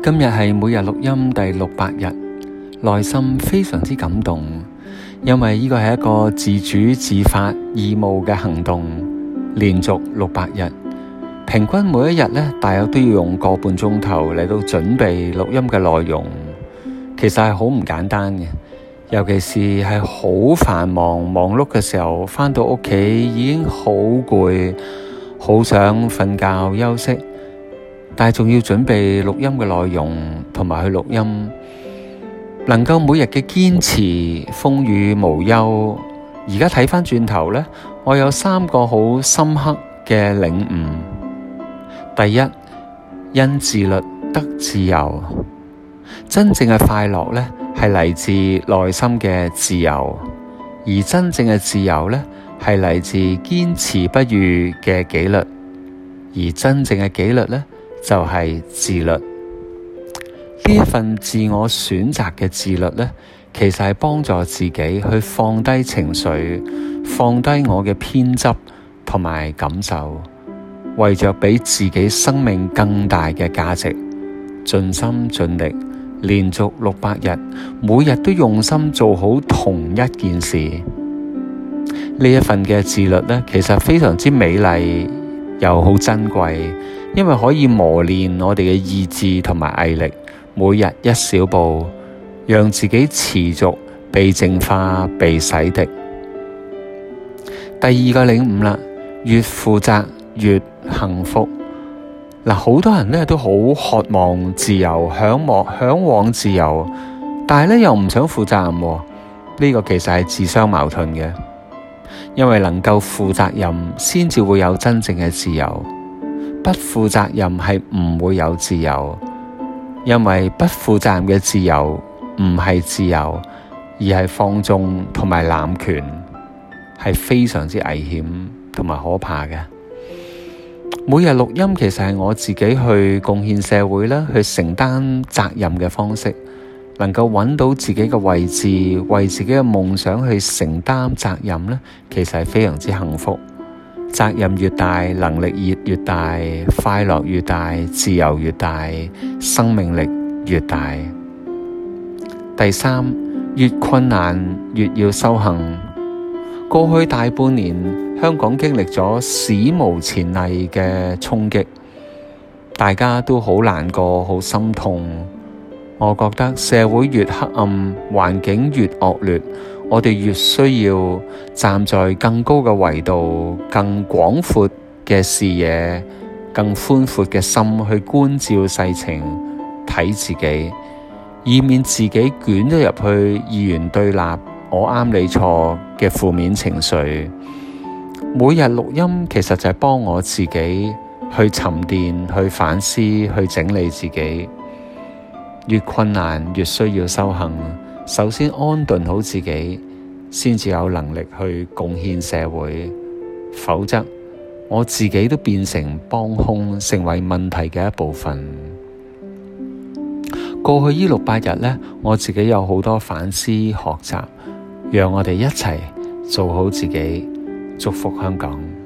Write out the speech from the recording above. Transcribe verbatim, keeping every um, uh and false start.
今日係每日錄音第六百日，內心非常之感動，因為呢個係一個自主自發義務嘅行動，連續六百日，平均每一日咧，大約都要用個半鐘頭嚟到準備錄音嘅內容，其實係好唔簡單嘅，尤其是係好繁忙忙碌嘅時候，返到屋企已經好攰，好想瞓覺休息。但係仲要準備錄音嘅內容，同埋去錄音，能夠每日嘅堅持，風雨無憂。而家睇返轉頭呢，我有三個好深刻嘅領悟。第一，因自律得自由。真正嘅快樂呢，係嚟自內心嘅自由，而真正嘅自由呢，係嚟自堅持不渝嘅紀律，而真正嘅紀律呢，就係自律。呢一份自我選擇嘅自律呢，其實係幫助自己去放低情緒，放低我嘅偏執同埋感受，為着俾自己生命更大嘅價值，盡心盡力，連續六百日，每日都用心做好同一件事。呢一份嘅自律呢，其實非常之美麗，又好珍貴。因為可以磨練我哋嘅意志同埋毅力，每日一小步，讓自己持續被淨化、被洗滌。第二個領悟啦，越負責越幸福。嗱，好多人咧都好渴望自由，向往向往自由，但係咧又唔想負責任。呢、這個其實係自相矛盾嘅，因為能夠負責任，先至會有真正嘅自由。不負責任係唔會有自由，因為不負責任嘅自由唔係自由，而係放縱同埋濫權，係非常之危險同埋可怕嘅。每日錄音其實係我自己去貢獻社會啦，去承擔責任嘅方式，能夠揾到自己嘅位置，為自己嘅夢想去承擔責任咧，其實係非常之幸福。責任越大，能力越越大，快樂越大，自由越大，生命力越大。第三，越困難越要修行。過去大半年，香港經歷咗史無前例嘅衝擊，大家都好難過，好心痛。我覺得社會越黑暗，環境越惡劣，我哋越需要站在更高嘅維度、更廣闊嘅視野、更寬闊嘅心去觀照世情，睇自己，以免自己捲咗入去二元對立、我啱你錯嘅負面情緒。每日錄音其實就係幫我自己去沉澱、去反思、去整理自己。越困難越需要修行，首先安頓好自己，先至有能力去貢獻社會，否則我自己都變成幫兇，成為問題嘅一部分。過去呢六百日呢，我自己有好多反思學習，讓我哋一齊做好自己，祝福香港。